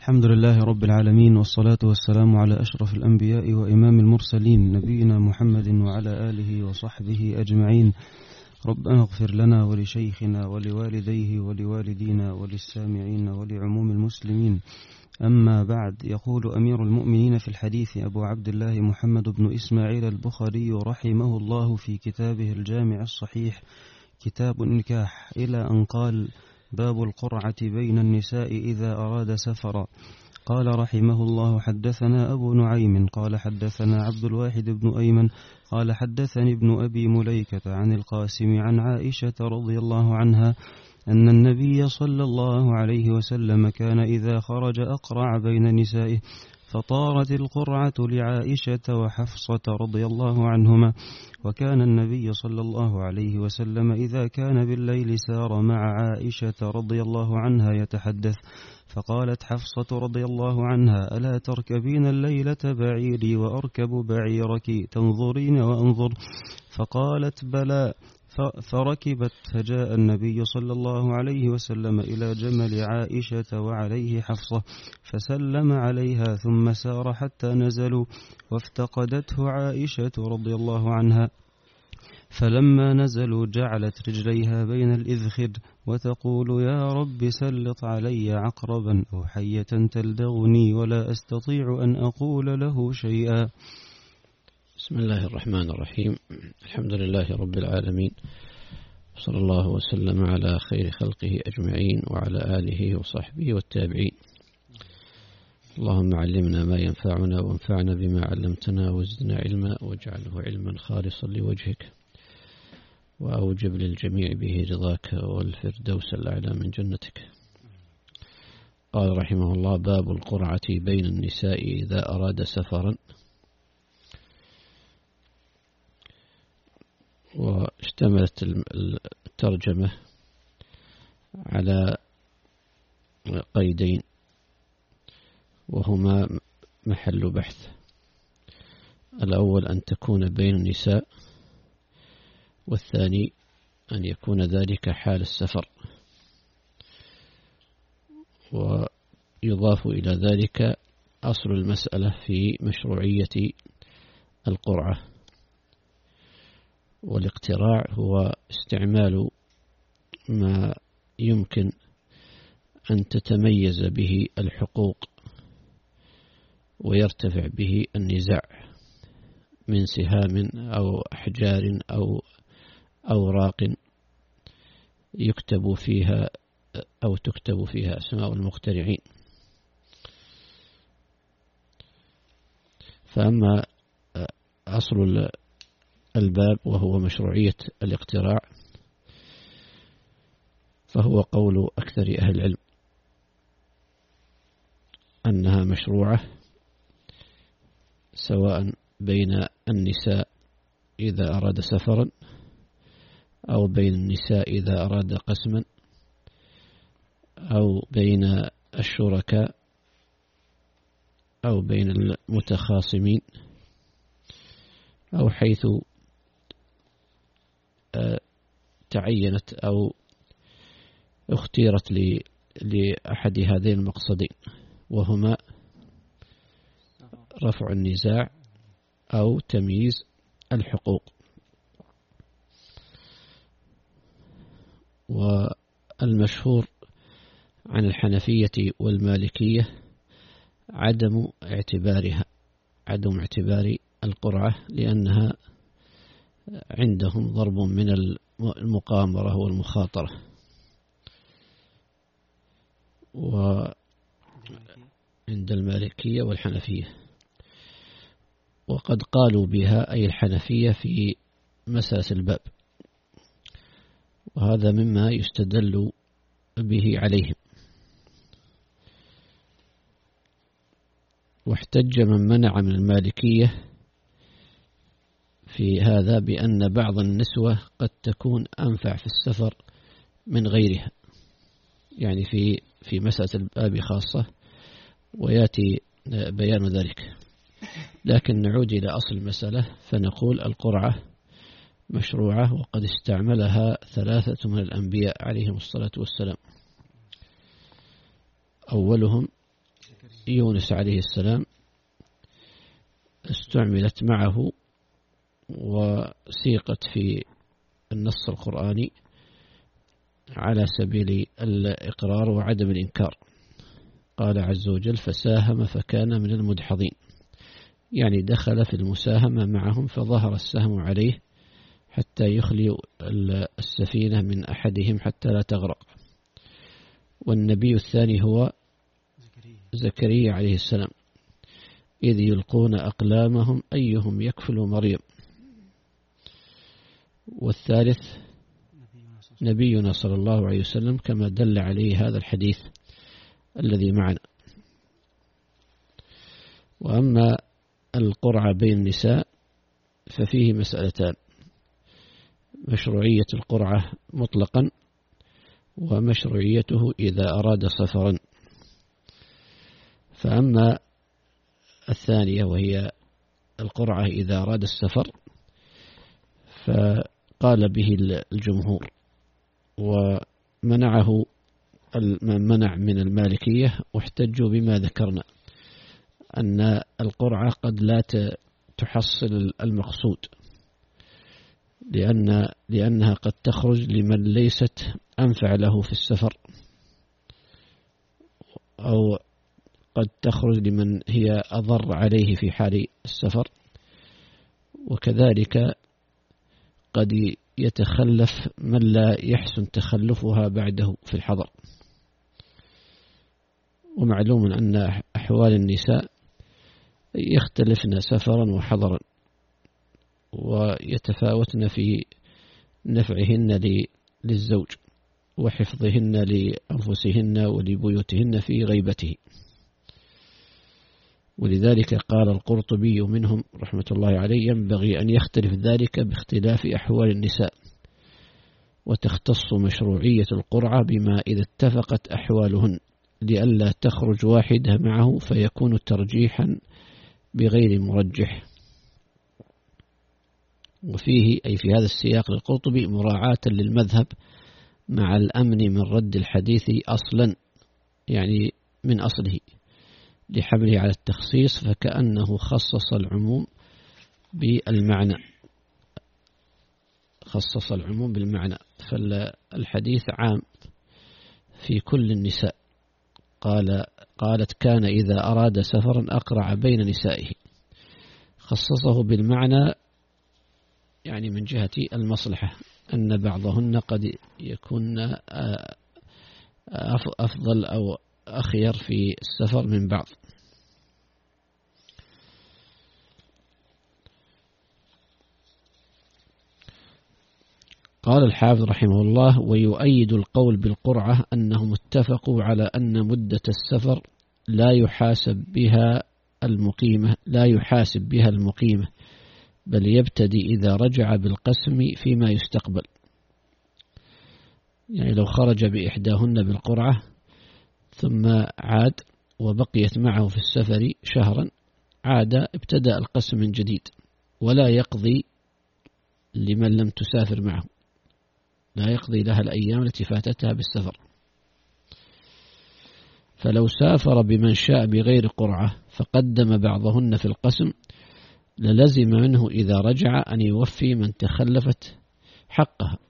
الحمد لله رب العالمين، والصلاة والسلام على أشرف الأنبياء وإمام المرسلين نبينا محمد وعلى آله وصحبه أجمعين. ربنا اغفر لنا ولشيخنا ولوالديه ولوالدينا وللسامعين ولعموم المسلمين. أما بعد، يقول أمير المؤمنين في الحديث أبو عبد الله محمد بن إسماعيل البخاري رحمه الله في كتابه الجامع الصحيح كتاب النكاح إلى أن قال: باب القرعة بين النساء إذا أراد سفرا. قال رحمه الله: حدثنا أبو نعيم قال حدثنا عبد الواحد بن أيمن قال حدثني ابن أبي مليكة عن القاسم عن عائشة رضي الله عنها أن النبي صلى الله عليه وسلم كان إذا خرج أقرع بين نسائه، فطارت القرعة لعائشة وحفصة رضي الله عنهما. وكان النبي صلى الله عليه وسلم إذا كان بالليل سار مع عائشة رضي الله عنها يتحدث، فقالت حفصة رضي الله عنها: ألا تركبين الليلة بعيري وأركب بعيرك تنظرين وأنظر؟ فقالت: بلى. فركبت، فجاء النبي صلى الله عليه وسلم إلى جمل عائشة وعليه حفصة، فسلم عليها ثم سار حتى نزلوا، وافتقدته عائشة رضي الله عنها، فلما نزلوا جعلت رجليها بين الإذخر وتقول: يا رب سلط علي عقربا أو حية تلدغني ولا أستطيع أن أقول له شيئا. بسم الله الرحمن الرحيم. الحمد لله رب العالمين، صلى الله وسلم على خير خلقه أجمعين وعلى آله وصحبه والتابعين. اللهم علمنا ما ينفعنا وانفعنا بما علمتنا وزدنا علما واجعله علما خالصا لوجهك، وأوجب للجميع به رضاك والفردوس الأعلى من جنتك. قال رحمه الله: باب القرعة بين النساء إذا أراد سفرا. واشتملت الترجمة على قيدين وهما محل بحث: الأول أن تكون بين النساء، والثاني أن يكون ذلك حال السفر. ويضاف إلى ذلك أصل المسألة في مشروعية القرعة. والاقتراع هو استعمال ما يمكن أن تتميز به الحقوق ويرتفع به النزاع من سهام أو أحجار أو أوراق يكتب فيها أو تكتب فيها أسماء المخترعين. فأما أصل الباب وهو مشروعية الاقتراع فهو قول أكثر أهل العلم أنها مشروعة، سواء بين النساء إذا أراد سفرا أو بين النساء إذا أراد قسما أو بين الشركاء أو بين المتخاصمين أو حيث تعينت أو اختيرت لأحد هذين المقصدين، وهما رفع النزاع أو تمييز الحقوق. والمشهور عن الحنفية والمالكية عدم اعتبار القرعة، لأنها عندهم ضرب من المقامرة والمخاطرة. وعند المالكية والحنفية، وقد قالوا بها أي الحنفية في مساس الباب، وهذا مما يستدل به عليهم. واحتج من منع من المالكية في هذا بأن بعض النسوة قد تكون أنفع في السفر من غيرها، يعني في مسألة الباب خاصة، ويأتي بيان ذلك. لكن نعود إلى أصل المسألة فنقول: القرعة مشروعة، وقد استعملها 3 من الأنبياء عليهم الصلاة والسلام. أولهم يونس عليه السلام استعملت معه وسيقت في النص القرآني على سبيل الإقرار وعدم الإنكار. قال عز وجل: فساهم فكان من المدحضين، يعني دخل في المساهمة معهم فظهر السهم عليه حتى يخلي السفينة من أحدهم حتى لا تغرق. والنبي الثاني هو زكريا عليه السلام، إذ يلقون أقلامهم أيهم يكفل مريم. والثالث نبينا صلى الله عليه وسلم كما دل عليه هذا الحديث الذي معنا. وأما القرعة بين النساء ففيه مسألتان: مشروعية القرعة مطلقا، ومشروعيته إذا أراد سفرا. فأما الثانية وهي القرعة إذا أراد السفر فقال به الجمهور، ومنعه من منع من المالكية، واحتجوا بما ذكرنا أن القرعة قد لا تحصل المقصود، لأنها قد تخرج لمن ليست أنفع له في السفر، أو قد تخرج لمن هي أضر عليه في حال السفر، وكذلك قد يتخلف من لا يحسن تخلفها بعده في الحضر. ومعلوم أن أحوال النساء يختلفن سفرا وحضرا، ويتفاوتن في نفعهن للزوج وحفظهن لأنفسهن ولبيوتهن في غيبته. ولذلك قال القرطبي منهم رحمة الله عليه: ينبغي أن يختلف ذلك باختلاف أحوال النساء، وتختص مشروعية القرعة بما إذا اتفقت أحوالهن، لئلا تخرج واحدة معه فيكون ترجيحا بغير مرجح. وفيه أي في هذا السياق للقرطبي مراعاة للمذهب مع الأمن من رد الحديث أصلا، يعني من أصله، لحمله على التخصيص، فكأنه خصص العموم بالمعنى، خصص العموم بالمعنى. فالحديث عام في كل النساء. قالت: كان إذا أراد سفرا أقرع بين نسائه. خصصه بالمعنى يعني من جهة المصلحة، أن بعضهن قد يكون أفضل أو أخير في السفر من بعض. قال الحافظ رحمه الله: ويؤيد القول بالقرعة أنهم اتفقوا على أن مدة السفر لا يحاسب بها المقيمة، بل يبتدي إذا رجع بالقسم فيما يستقبل. يعني لو خرج بإحداهن بالقرعة ثم عاد وبقيت معه في السفر شهرا، عاد ابتدأ القسم من جديد، ولا يقضي لمن لم تسافر معه، لا يقضي لها الأيام التي فاتتها بالسفر. فلو سافر بمن شاء بغير قرعة فقدم بعضهن في القسم، للزم منه إذا رجع أن يوفي من تخلفت حقها،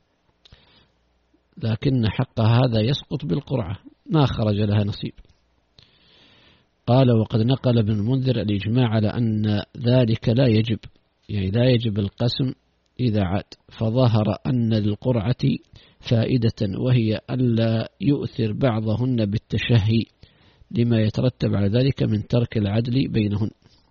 لكن حقها هذا يسقط بالقرعة، ما خرج لها نصيب. قال: وقد نقل ابن المنذر الإجماع على أن ذلك لا يجب، يعني لا يجب القسم إذا عاد، فظهر أن للقرعة فائدة، وهي ألا يؤثر بعضهن بالتشهي لما يترتب على ذلك من ترك العدل بينهن.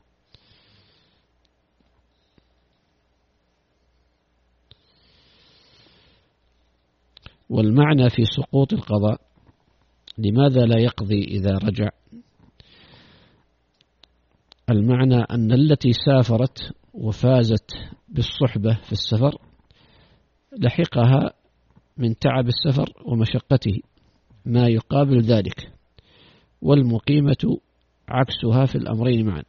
والمعنى في سقوط القضاء: لماذا لا يقضي إذا رجع؟ المعنى أن التي سافرت وفازت بالصحبة في السفر لحقها من تعب السفر ومشقته ما يقابل ذلك، والمقيمة عكسها في الأمرين معا.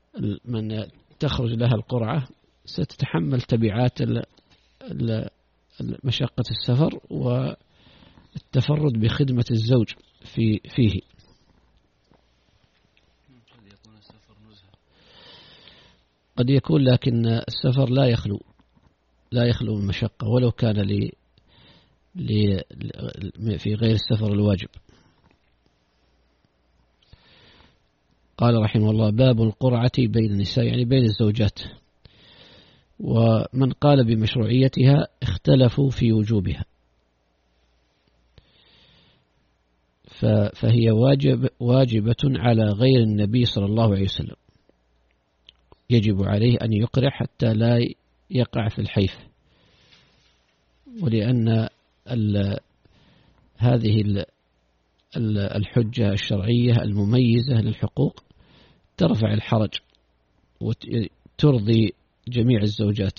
فمن تخرج لها القرعة ستتحمل تبعات مشقة السفر والتفرد بخدمة الزوج فيه. قد يكون، لكن السفر لا يخلو من مشقة ولو كان في غير السفر الواجب. قال رحمه الله: باب القرعة بين النساء، يعني بين الزوجات. ومن قال بمشروعيتها اختلفوا في وجوبها، فهي واجبة على غير النبي صلى الله عليه وسلم، يجب عليه أن يقرع حتى لا يقع في الحيف. ولأن هذه الحجة الشرعية المميزة للحقوق ترفع الحرج وترضي جميع الزوجات.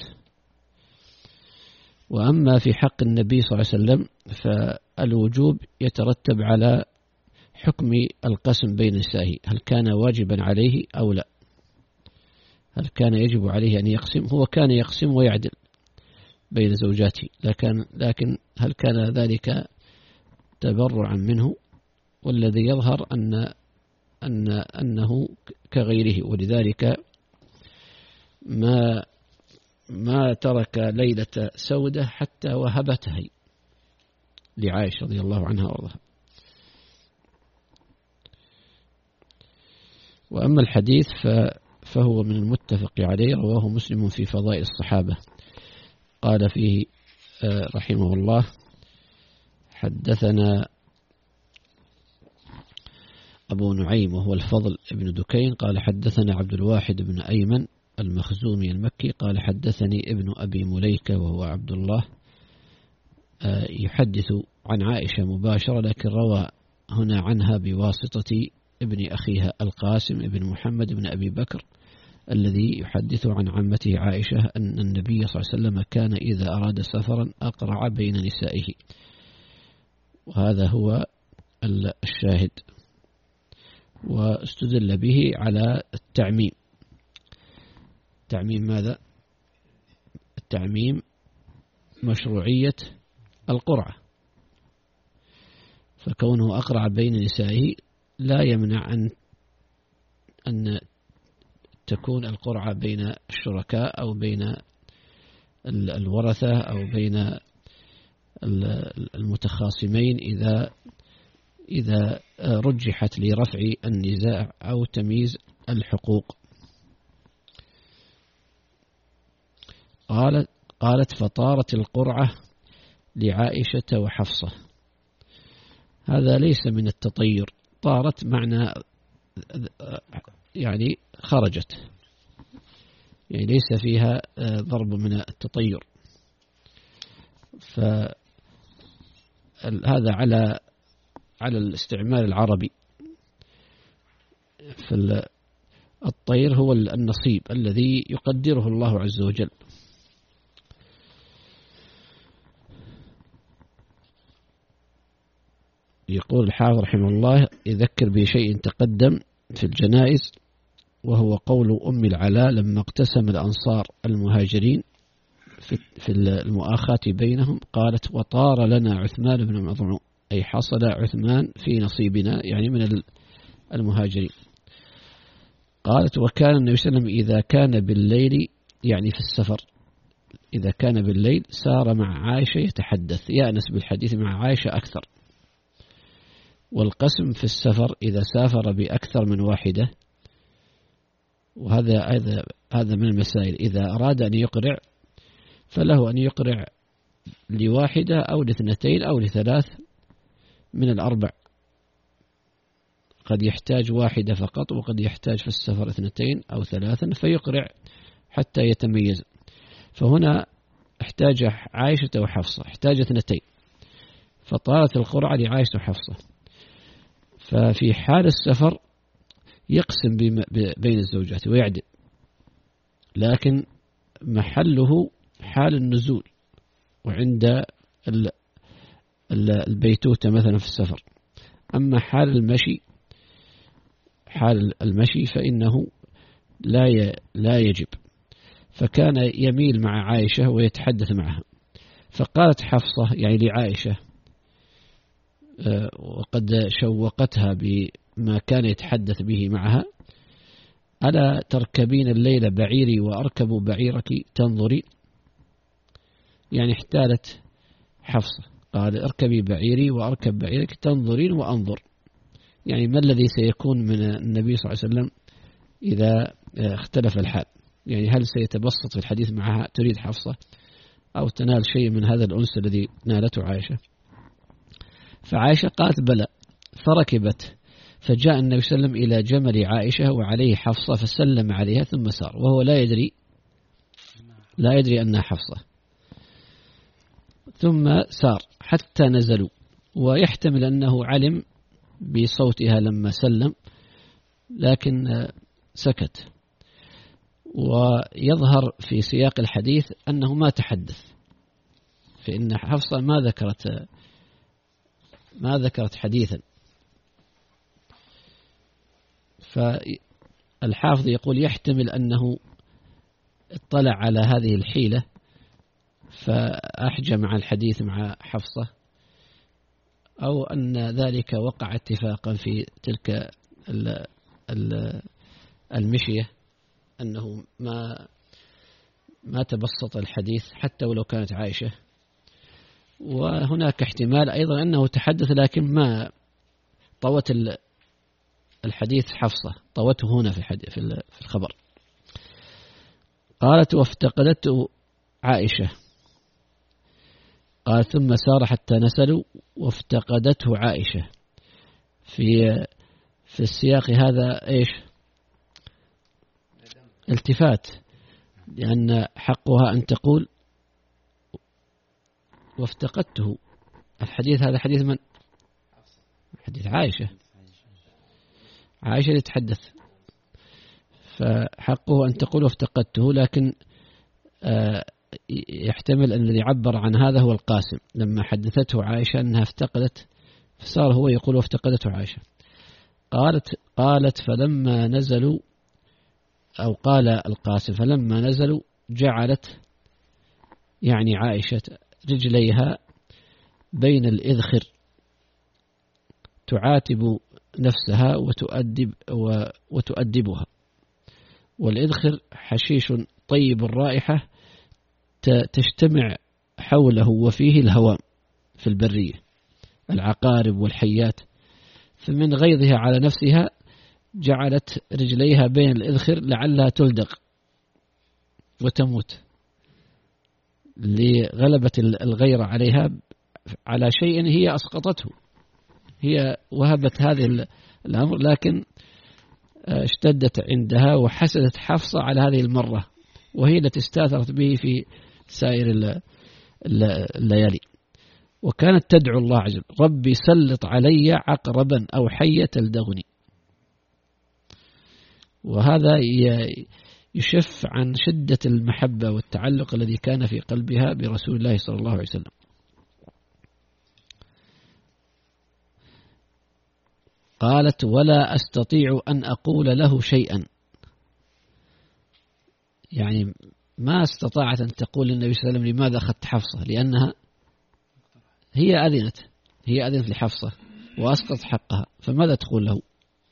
وأما في حق النبي صلى الله عليه وسلم فالوجوب يترتب على حكم القسم بين نسائه، هل كان واجبا عليه أو لا، هل كان يجب عليه أن يقسم. هو كان يقسم ويعدل بين زوجاته، لكن هل كان ذلك تبرعا منه؟ والذي يظهر أنه كغيره. ولذلك ما ترك ليلة سودة حتى وهبتها لعائشة رضي الله عنها وارضاها. وأما الحديث فهو من المتفق عليه، رواه مسلم في فضائل الصحابة. قال فيه رحمه الله: حدثنا أبو نعيم وهو الفضل بن دكين قال حدثنا عبد الواحد بن أيمن المخزومي المكي قال حدثني ابن أبي مليكة وهو عبد الله يحدث عن عائشة مباشرة، لكن روى هنا عنها بواسطة ابن أخيها القاسم ابن محمد بن أبي بكر الذي يحدث عن عمته عائشة أن النبي صلى الله عليه وسلم كان إذا أراد سفرا أقرع بين نسائه. وهذا هو الشاهد. واستدل به على التعميم. تعميم ماذا؟ التعميم مشروعية القرعة، فكونه أقرع بين نسائه لا يمنع أن تكون القرعة بين الشركاء أو بين الورثة أو بين المتخاصمين إذا رجحت لرفع النزاع أو تمييز الحقوق. قالت: فطارت القرعة لعائشة وحفصة. هذا ليس من التطير، طارت معنى يعني خرجت، يعني ليس فيها ضرب من التطير. فهذا على الاستعمال العربي. فالطير هو النصيب الذي يقدره الله عز وجل. يقول الحافظ رحمه الله: يذكر بشيء تقدم في الجنائز، وهو قول أم العلاء لما اقتسم الأنصار المهاجرين في المؤاخاة بينهم، قالت: وطار لنا عثمان بن مظعون، أي حصل عثمان في نصيبنا، يعني من المهاجرين. قالت: وكان النبي صلى الله عليه وسلم إذا كان بالليل، يعني في السفر، إذا كان بالليل سار مع عائشة يتحدث، يأنس بالحديث مع عائشة أكثر. والقسم في السفر إذا سافر بأكثر من واحدة، وهذا من المسائل، إذا أراد أن يقرع فله أن يقرع لواحدة أو لاثنتين أو لثلاث من الأربع. قد يحتاج واحدة فقط، وقد يحتاج في السفر اثنتين أو ثلاثا، فيقرع حتى يتميز. فهنا احتاج عائشة وحفصة، احتاج اثنتين، فطارت القرعة لعائشة وحفصة. ففي حال السفر يقسم بين الزوجات ويعدل، لكن محله حال النزول وعند البيتوتة مثلا في السفر. أما حال المشي فإنه لا يجب. فكان يميل مع عائشة ويتحدث معها، فقالت حفصة يعني لعائشة وقد شوقتها بما كان يتحدث به معها: ألا تركبين الليل بعيري وأركب بعيرك تنظري؟ يعني احتالت حفصة، قال: اركبي بعيري وأركب بعيرك تنظرين وأنظر. يعني ما الذي سيكون من النبي صلى الله عليه وسلم إذا اختلف الحال؟ يعني هل سيتبسط في الحديث معها تريد حفصة، أو تنال شيء من هذا الأنس الذي نالته عائشة؟ فعائشة قالت: بلى. فركبت، فجاء النبي صلى الله عليه وسلم إلى جمل عائشة وعليه حفصة، فسلم عليها ثم سار، وهو لا يدري أنها حفصة. ثم سار حتى نزلوا، ويحتمل أنه علم بصوتها لما سلم لكن سكت. ويظهر في سياق الحديث أنه ما تحدث، فإن حفصة ما ذكرت حديثا. فالحافظ يقول يحتمل أنه اطلع على هذه الحيلة فأحجم عن الحديث مع حفصة، أو أن ذلك وقع اتفاقا في تلك المشية، أنه ما تبسط الحديث حتى ولو كانت عائشة. وهناك احتمال أيضا أنه تحدث لكن ما طوت الحديث حفصة، طوته هنا في الخبر. قالت: وافتقدته عائشة. قال: ثم سار حتى نسلوا وافتقدته عائشة. في السياق هذا إيش؟ التفات، لأن حقها أن تقول وافتقدته. الحديث هذا حديث من؟ حديث عائشة اللي تحدث، فحقه أن تقول وافتقدته، لكن يحتمل أن الذي عبر عن هذا هو القاسم لما حدثته عائشة أنها افتقدت، فصار هو يقول وافتقدته عائشة. قالت فلما نزلوا، أو قال القاسم فلما نزلوا جعلت يعني عائشة رجليها بين الإذخر تعاتب نفسها وتؤدبها. والإذخر حشيش طيب الرائحة تجتمع حوله وفيه الهوام في البرية، العقارب والحيات. فمن غيظها على نفسها جعلت رجليها بين الإذخر لعلها تلدغ وتموت، لغلبة الغيرة عليها على شيء هي أسقطته. هي وهبت هذه الأمر، لكن اشتدت عندها وحسدت حفصة على هذه المرة، وهي التي استاثرت به في سائر الليالي. وكانت تدعو الله عز وجل: ربي سلط علي عقربا أو حية تلدغني. وهذا يشف عن شدة المحبة والتعلق الذي كان في قلبها برسول الله صلى الله عليه وسلم. قالت: ولا أستطيع أن أقول له شيئا. يعني ما استطاعت أن تقول للنبي صلى الله عليه وسلم لماذا أخذت حفصة، لأنها هي أذنت لحفصة وأسقط حقها، فماذا تقول له؟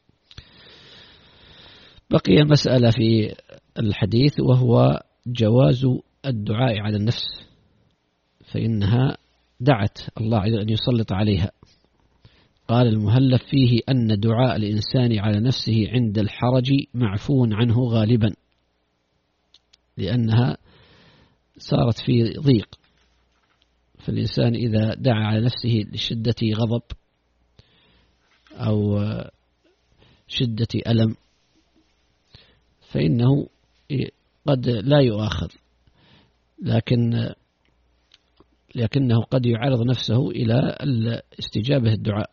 بقي مسألة في الحديث، وهو جواز الدعاء على النفس، فإنها دعت الله عز وجل أن يسلط عليها. قال المهلف فيه أن دعاء الإنسان على نفسه عند الحرج معفو عنه غالبا، لأنها صارت في ضيق. فالإنسان إذا دعا على نفسه لشدة غضب أو شدة ألم فإنه قد لا يؤاخذ، لكنه قد يعرض نفسه إلى استجابة الدعاء.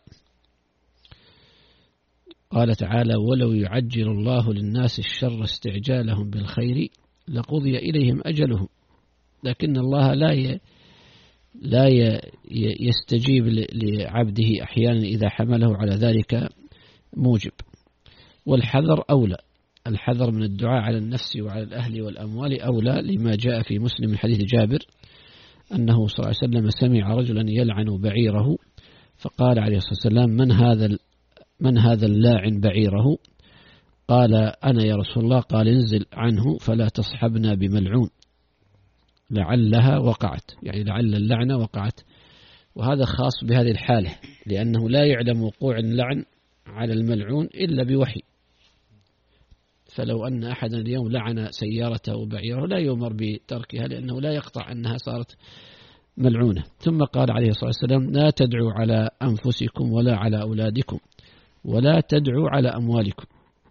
قال تعالى: ولو يعجل الله للناس الشر استعجالهم بالخير لقضي إليهم أجلهم. لكن الله لا يستجيب لعبده أحيانا إذا حمله على ذلك موجب. والحذر أولى، الحذر من الدعاء على النفس وعلى الأهل والأموال أولى، لما جاء في مسلم من حديث جابر أنه صلى الله عليه وسلم سمع رجلا يلعن بعيره، فقال عليه الصلاة والسلام: من هذا اللاعن بعيره؟ قال: أنا يا رسول الله. قال: انزل عنه فلا تصحبنا بملعون، لعلها وقعت، يعني لعل اللعنة وقعت. وهذا خاص بهذه الحالة، لأنه لا يعلم وقوع اللعن على الملعون إلا بوحي. فلو أن أحدا اليوم لعن سيارته وبعيره لا يؤمر بتركها، لأنه لا يقطع أنها صارت ملعونة. ثم قال عليه الصلاة والسلام: لا تدعوا على أنفسكم ولا على أولادكم ولا تدعوا على أموالكم،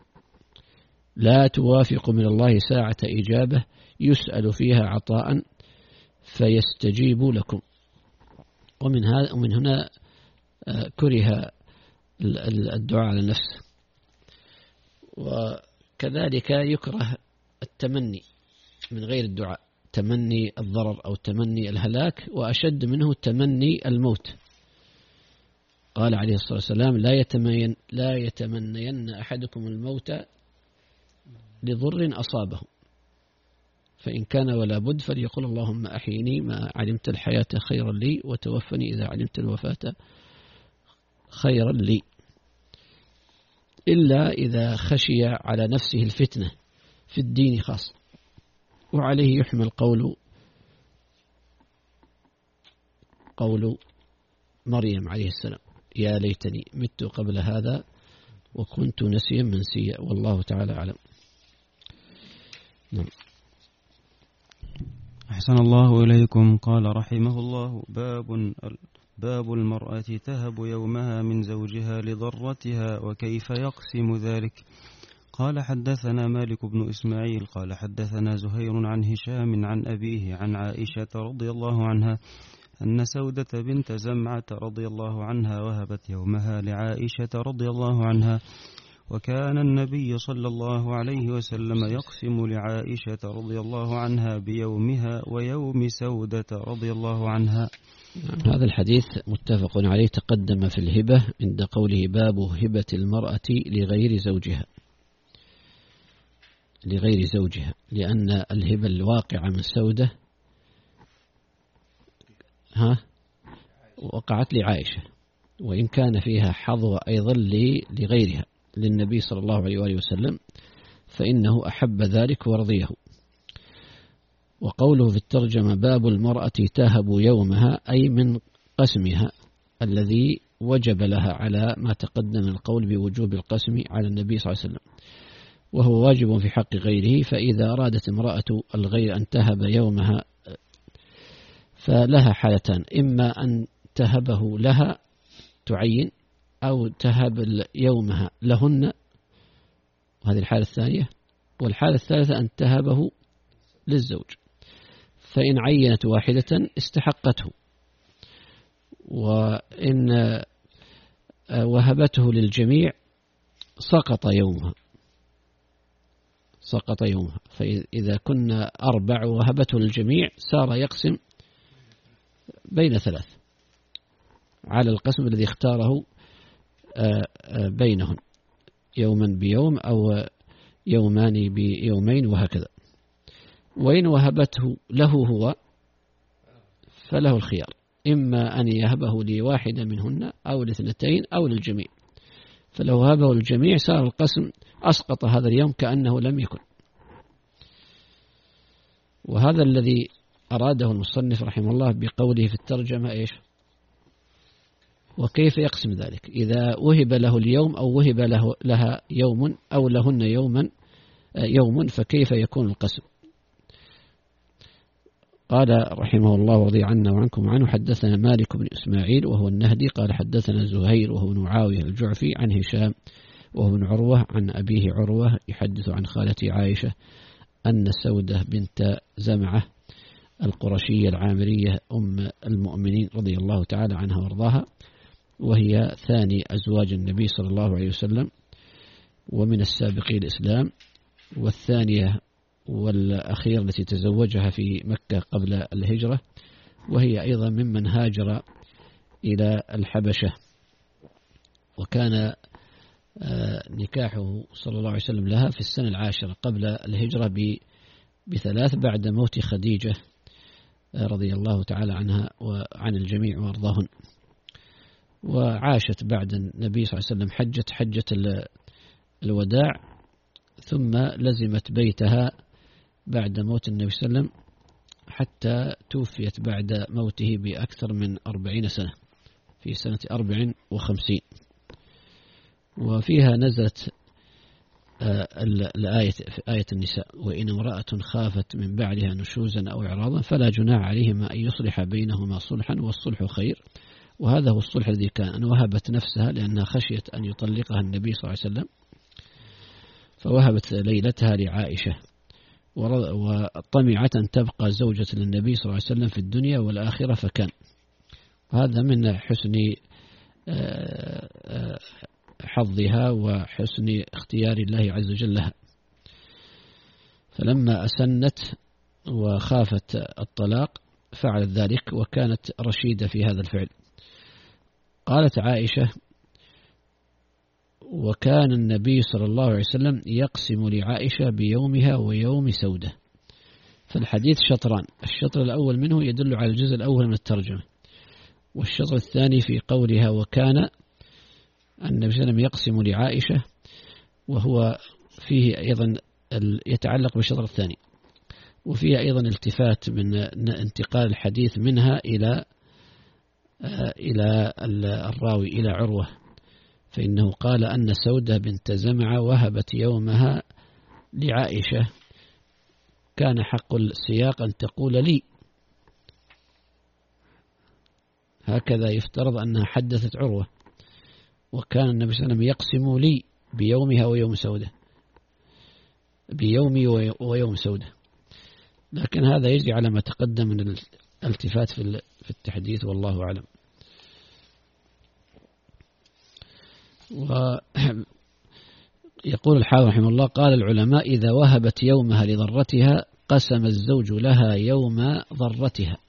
لا توافق من الله ساعة إجابة يسأل فيها عطاء فيستجيب لكم. ومن هنا كره الدعاء على النفس. وكذلك يكره التمني من غير الدعاء، تمني الضرر أو تمني الهلاك، وأشد منه تمني الموت. قال عليه الصلاة والسلام: لا يتمنين أحدكم الموت لضر أصابه، فإن كان ولا بد فليقول: اللهم أحيني ما علمت الحياة خيرا لي، وتوفني إذا علمت الوفاة خيرا لي، إلا إذا خشي على نفسه الفتنة في الدين خاص. وعليه يحمل قول مريم عليه السلام: يا ليتني مت قبل هذا وكنت نسيا منسيا. والله تعالى أعلم. نعم. أحسن الله إليكم. قال رحمه الله: باب المرأة تهب يومها من زوجها لضرتها وكيف يقسم ذلك. قال: حدثنا مالك بن إسماعيل قال حدثنا زهير عن هشام عن أبيه عن عائشة رضي الله عنها أن سودة بنت زمعة رضي الله عنها وهبت يومها لعائشة رضي الله عنها، وكان النبي صلى الله عليه وسلم يقسم لعائشة رضي الله عنها بيومها ويوم سودة رضي الله عنها. هذا الحديث متفق عليه، تقدم في الهبة عند قوله: باب هبة المرأة لغير زوجها، لأن الهبة الواقعة من سودة وقعت لعائشة، وإن كان فيها حظوة أيضا لغيرها للنبي صلى الله عليه وآله وسلم، فإنه أحب ذلك ورضيه. وقوله في الترجمة: باب المرأة تهب يومها، أي من قسمها الذي وجب لها على ما تقدم القول بوجوب القسم على النبي صلى الله عليه وسلم، وهو واجب في حق غيره. فإذا أرادت امرأة الغير أن تهب يومها فلها حالتان: إما أن تهبه لها تعين، أو تهب يومها لهن، وهذه الحالة الثانية. والحالة الثالثة أن تهبه للزوج، فإن عينت واحدة استحقته، وإن وهبته للجميع سقط يومها. فإذا كنا 4 وهبته للجميع صار يقسم بين 3 على القسم الذي اختاره بينهم، يوما بيوم أو يومان بيومين وهكذا. وإن وهبته له هو فله الخيار، إما أن يهبه لواحدة منهن أو ل2 أو للجميع. فلو هبه للجميع صار القسم أسقط هذا اليوم كأنه لم يكن. وهذا الذي أراده المصنف رحمه الله بقوله في الترجمة: إيش؟ وكيف يقسم ذلك إذا وهب له اليوم أو وهب لها يوم أو لهن يوم، فكيف يكون القسم؟ قال رحمه الله ورضي عنا وعنكم عنه: حدثنا مالك بن إسماعيل وهو النهدي قال حدثنا زهير وهو بن معاوية الجعفي عن هشام وهو بن عروة عن أبيه عروة يحدث عن خالته عائشة أن سودة بنت زمعة القرشية العامرية أم المؤمنين رضي الله تعالى عنها وارضاها، وهي ثاني أزواج النبي صلى الله عليه وسلم ومن السابقين الإسلام، والثانية والأخير التي تزوجها في مكة قبل الهجرة، وهي أيضا ممن هاجر إلى الحبشة. وكان نكاحه صلى الله عليه وسلم لها في السنة 10 قبل الهجرة ب3 بعد موت خديجة رضي الله تعالى عنها وعن الجميع وارضاهن. وعاشت بعد النبي صلى الله عليه وسلم حجة الوداع، ثم لزمت بيتها بعد موت النبي صلى الله عليه وسلم حتى توفيت بعد موته بأكثر من 40 سنة، في سنة 54. وفيها نزلت الآية في آية النساء: وإن امرأة خافت من بعدها نشوزا أو إعراضا فلا جناح عليهما أن يصلح بينهما صلحا والصلح خير. وهذا هو الصلح الذي كان، أن وهبت نفسها لأنها خشيت أن يطلقها النبي صلى الله عليه وسلم، فوهبت ليلتها لعائشة، وطمعت أن تبقى زوجة للنبي صلى الله عليه وسلم في الدنيا والآخرة، فكان. هذا من حسن حظها وحسن اختيار الله عز وجل لها. فلما أسنت وخافت الطلاق فعلت ذلك، وكانت رشيدة في هذا الفعل. قالت عائشة: وكان النبي صلى الله عليه وسلم يقسم لعائشة بيومها ويوم سودة. فالحديث شطران: الشطر الأول منه يدل على الجزء الأول من الترجمة، والشطر الثاني في قولها وكان النبي صلى الله عليه وسلم يقسم لعائشة، وهو فيه أيضا يتعلق بالشطر الثاني، وفيه أيضا التفات من انتقال الحديث منها إلى الراوي إلى عروة، فإنه قال أن سودة بنت زمعة وهبت يومها لعائشة، كان حق السياق أن تقول لي، هكذا يفترض أنها حدثت عروة. وكان النبي صلى الله عليه وسلم يقسم لي بيومها ويوم سودة، بيومي ويوم سودة، لكن هذا يجري على ما تقدم من الالتفات في التحديث، والله أعلم. ويقول الحافظ رحمه الله: قال العلماء: إذا وهبت يومها لضرتها قسم الزوج لها يوم ضرتها.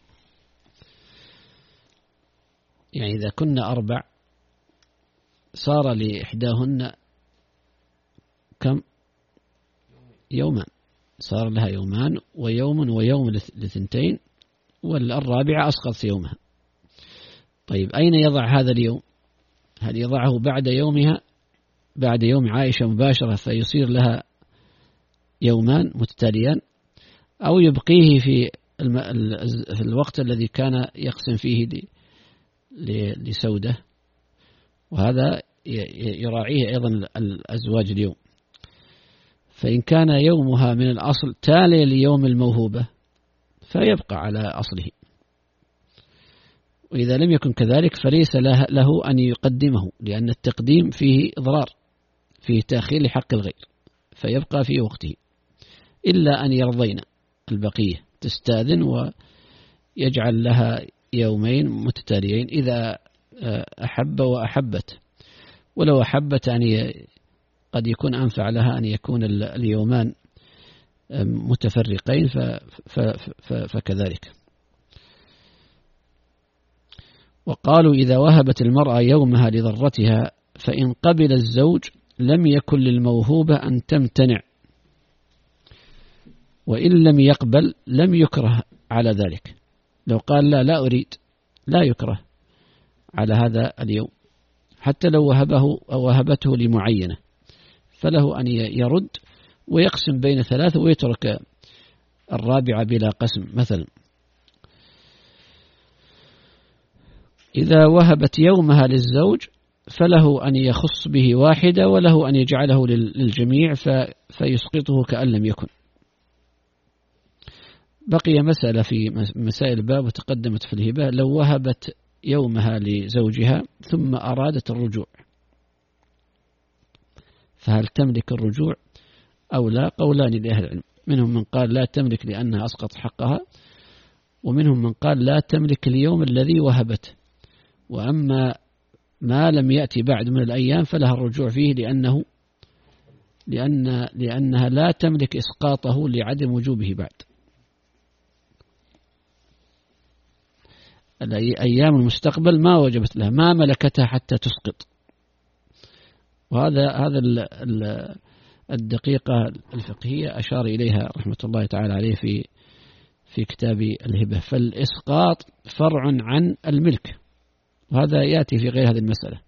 يعني إذا كنا 4 صار لإحداهن كم؟ يومان، صار لها يومان ويوم ل2، والرابعة أسقط يومها. طيب أين يضع هذا اليوم؟ هل يضعه بعد يومها، بعد يوم عائشة مباشرة فيصير لها يومان متتاليان، أو يبقيه في الوقت الذي كان يقسم فيه لسودة؟ وهذا يراعيه أيضا الأزواج اليوم. فإن كان يومها من الأصل تالي ليوم الموهوبة فيبقى على أصله، وإذا لم يكن كذلك فليس له أن يقدمه، لأن التقديم فيه إضرار، فيه تأخير لحق الغير، فيبقى في وقته، إلا أن يرضين البقية، تستاذن ويجعل لها يومين متتاليين إذا أحب وأحبت. ولو أحبت أن قد يكون أنفع لها أن يكون اليومان متفرقين فكذلك. وقالوا: إذا وهبت المرأة يومها لضرتها فإن قبل الزوج لم يكن للموهوبة أن تمتنع، وإن لم يقبل لم يكره على ذلك. لو قال لا أريد، لا يكره على هذا اليوم، حتى لو وهبته لمعينة، فله أن يرد ويقسم بين 3 ويترك الرابعة بلا قسم مثلا. إذا وهبت يومها للزوج فله أن يخص به واحدة، وله أن يجعله للجميع فيسقطه كأن لم يكن. بقي مسألة في مسائل الباب وتقدمت في الهبة: لو وهبت يومها لزوجها ثم أرادت الرجوع فهل تملك الرجوع أو لا؟ قولان لأهل العلم، منهم من قال لا تملك لأنها أسقط حقها، ومنهم من قال لا تملك اليوم الذي وهبته، وأما ما لم يأتي بعد من الأيام فلها الرجوع فيه لأنها لا تملك إسقاطه لعدم وجوبه بعد. أيام المستقبل ما وجبت لها، ما ملكتها حتى تسقط. وهذا الدقيقة الفقهية أشار إليها رحمة الله تعالى عليه في كتاب الهبة. فالإسقاط فرع عن الملك، وهذا يأتي في غير هذه المسألة.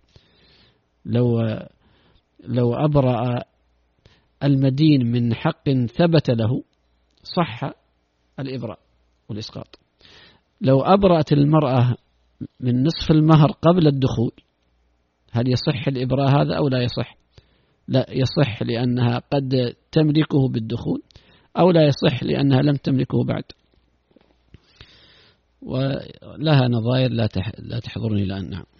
لو أبرأ المدين من حق ثبت له صح الإبراء والإسقاط. لو أبرأت المرأة من نصف المهر قبل الدخول، هل يصح الإبراء هذا أو لا يصح؟ لا يصح، لأنها قد تملكه بالدخول، أو لا يصح لأنها لم تملكه بعد، ولها نظائر لا تحضرني الآن. نعم.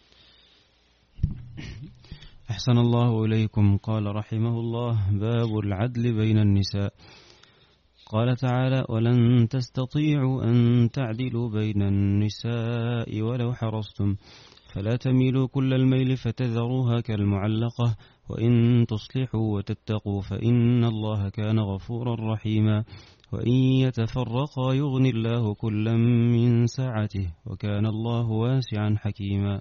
أحسن الله إليكم. قال رحمه الله: باب العدل بين النساء. قال تعالى: ولن تستطيعوا أن تعدلوا بين النساء ولو حرصتم فلا تميلوا كل الميل فتذروها كالمعلقة وإن تصلحوا وتتقوا فإن الله كان غفورا رحيما وإن يتفرقا يغني الله كلا من سعته وكان الله واسعا حكيما.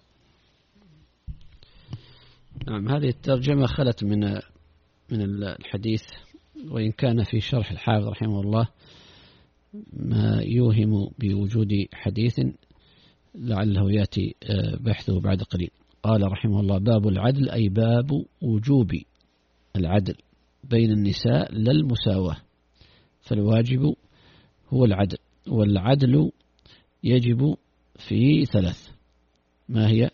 نعم، هذه الترجمة خلت من الحديث، وإن كان في شرح الحافظ رحمه الله ما يوهم بوجود حديث لعله يأتي بحثه بعد قليل. قال رحمه الله: باب العدل، أي باب وجوب العدل بين النساء لا المساواة، فالواجب هو العدل، والعدل يجب في ثلاث: ما هي؟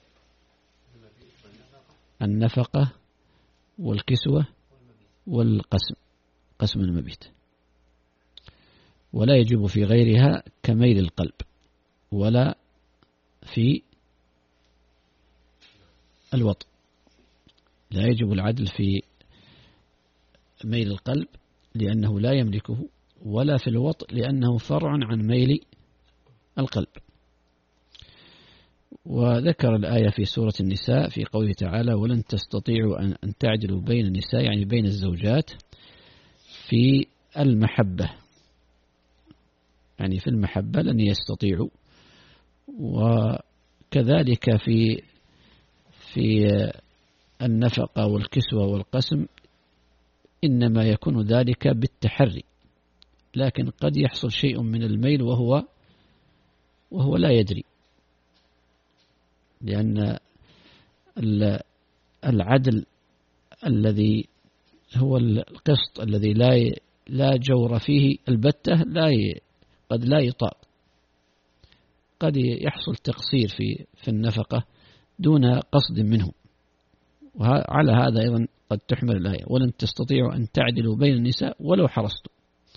النفقة والكسوة والقسم، قسم المبيت، ولا يجب في غيرها كميل القلب، ولا في الوطء. لا يجب العدل في ميل القلب لأنه لا يملكه، ولا في الوطء لأنه فرع عن ميل القلب. وذكر الآية في سورة النساء في قوله تعالى: ولن تستطيعوا أن تعدلوا بين النساء، يعني بين الزوجات في المحبة، يعني في المحبة لن يستطيعوا. وكذلك في النفقة والكسوة والقسم إنما يكون ذلك بالتحري، لكن قد يحصل شيء من الميل وهو لا يدري، لأن العدل الذي هو القسط الذي لا جور فيه البتة قد لا يطاق، قد يحصل تقصير في النفقة دون قصد منه. وعلى هذا أيضا قد تحمل الآية: ولن تستطيعوا أن تعدلوا بين النساء ولو حرصتم.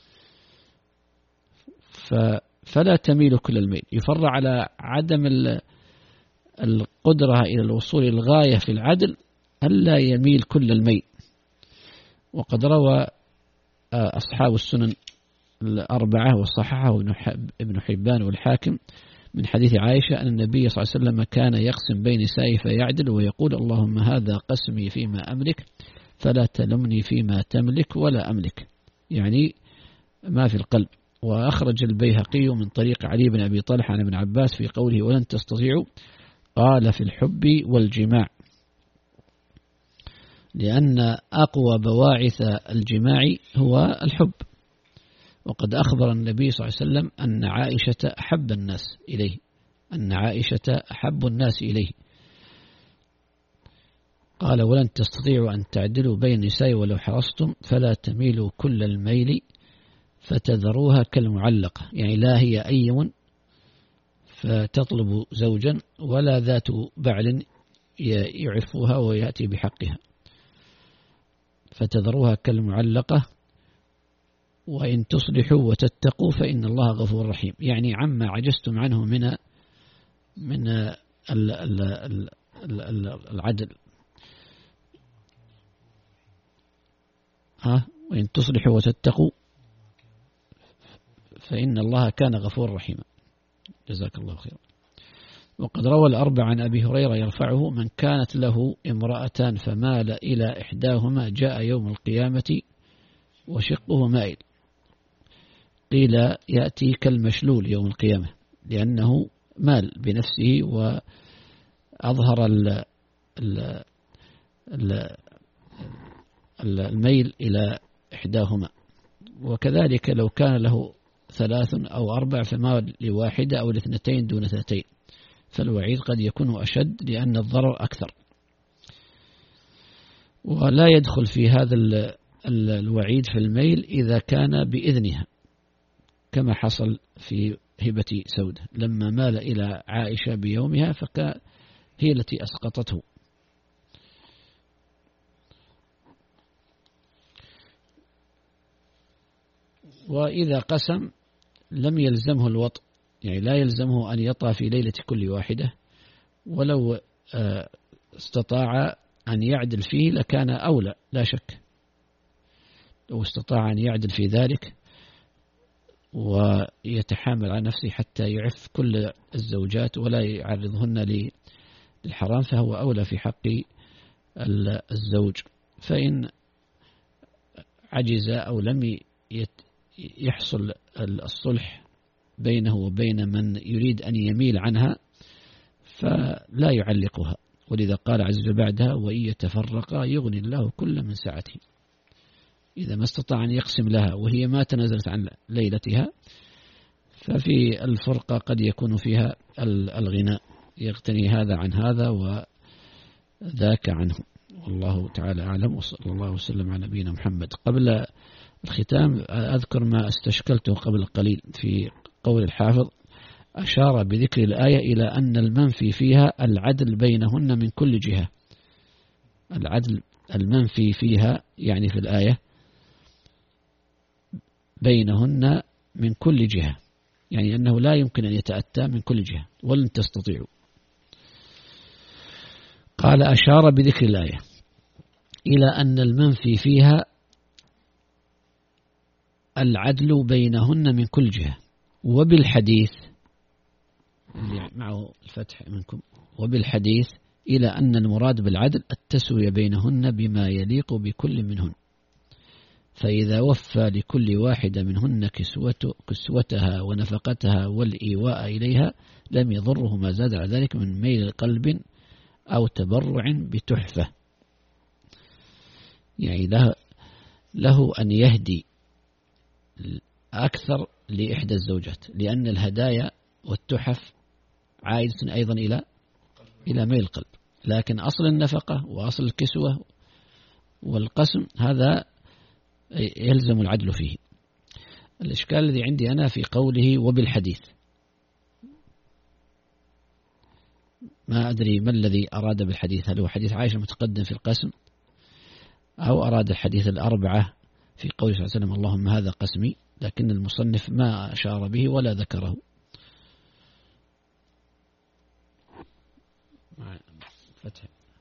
فلا تميلوا كل الميل، يفرع على عدم القدرة إلى الوصول الغاية في العدل ألا يميل كل الميل. وقد روى أصحاب السنن الأربعة وصححه ابن حبان والحاكم من حديث عائشة أن النبي صلى الله عليه وسلم كان يقسم بين نسائه فيعدل ويقول: اللهم هذا قسمي فيما أملك فلا تلمني فيما تملك ولا أملك، يعني ما في القلب. وأخرج البيهقي من طريق علي بن أبي طلحة عن ابن عباس في قوله: ولن تستطيعوا، قال: في الحب والجماع، لأن أقوى بواعث الجماع هو الحب. وقد أخبر النبي صلى الله عليه وسلم أن عائشة أحب الناس إليه، أن عائشة أحب الناس إليه. قال: ولن تستطيعوا أن تعدلوا بين النساء ولو حرصتم فلا تميلوا كل الميل فتذروها كالمعلقة، يعني لا هي أيم فتطلب زوجا ولا ذات بعل يعرفها ويأتي بحقها، فتذروها كالمعلقة وإن تصلحوا وتتقوا فإن الله غفور رحيم، يعني عما عجزتم عنه من العدل. وإن تصلحوا وتتقوا فإن الله كان غفور رحيما. جزاك الله خيرا. وقد روى الأربع عن أبي هريرة يرفعه: من كانت له امرأتان فمال إلى إحداهما جاء يوم القيامة وشقه مائل. قيل: يأتي كالمشلول يوم القيامة، لأنه مال بنفسه وأظهر الميل إلى إحداهما. وكذلك لو كان له 3 أو 4 فما لواحدة أو لاثنتين دون اثنتين، فالوعيد قد يكون أشد لأن الضرر أكثر. ولا يدخل في هذا الوعيد في الميل إذا كان بإذنها، كما حصل في هبة سودة لما مال إلى عائشة بيومها هي التي أسقطته. وإذا قسم لم يلزمه الوطء، يعني لا يلزمه أن يطأ في ليلة كل واحدة، ولو استطاع أن يعدل فيه لكان أولى لا شك، لو استطاع أن يعدل في ذلك ويتحامل على نفسه حتى يعف كل الزوجات ولا يعرضهن للحرام فهو أولى في حق الزوج. فإن عجز أو لم يحصل الصلح بينه وبين من يريد أن يميل عنها فلا يعلقها، ولذا قال عز وجل بعدها وإن يتفرقا يغني الله كل من سعته. إذا ما استطاع أن يقسم لها وهي ما تنازلت عن ليلتها ففي الفرقة قد يكون فيها الغناء، يغتني هذا عن هذا وذاك عنه، والله تعالى أعلم. وصلى الله وسلم على نبينا محمد. قبل الختام أذكر ما استشكلته قبل قليل في قول الحافظ، أشار بذكر الآية إلى أن المنفي فيها العدل بينهن من كل جهة. العدل المنفي فيها يعني في الآية بينهن من كل جهة، يعني أنه لا يمكن أن يتأتى من كل جهة ولن تستطيعوا. قال أشار بذكر الآية إلى أن المنفي فيها العدل بينهن من كل جهة، وبالحديث اللي معه الفتح منكم، وبالحديث إلى أن المراد بالعدل التسوية بينهن بما يليق بكل منهن، فإذا وفى لكل واحدة منهن كسوتها ونفقتها والإيواء إليها لم يضره ما زاد على ذلك من ميل قلب أو تبرع بتحفة. يعني له أن يهدي أكثر لإحدى الزوجات، لأن الهدايا والتحف عائدة أيضا إلى ميل القلب، لكن أصل النفقة وأصل الكسوة والقسم هذا يلزم العدل فيه. الإشكال الذي عندي أنا في قوله وبالحديث، ما أدري ما الذي أراد بالحديث، هل هو حديث عائشة متقدم في القسم أو أراد الحديث الأربعة في قول صلى الله عليه وسلم اللهم هذا قسمي، لكن المصنف ما أشار به ولا ذكره. فتح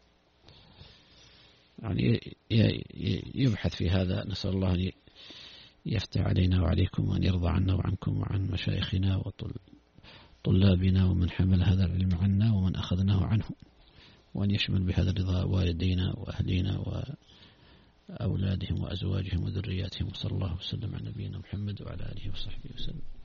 يعني يبحث في هذا. نسأل الله أن يفتح علينا وعليكم وأن يرضى عنا وعنكم وعن مشايخنا وطلابنا ومن حمل هذا العلم عنا ومن أخذناه عنه، وأن يشمل بهذا الرضا والدينا وأهلينا وأولادهم وأزواجهم وذرياتهم. وصلى الله وسلم على نبينا محمد وعلى آله وصحبه وسلم.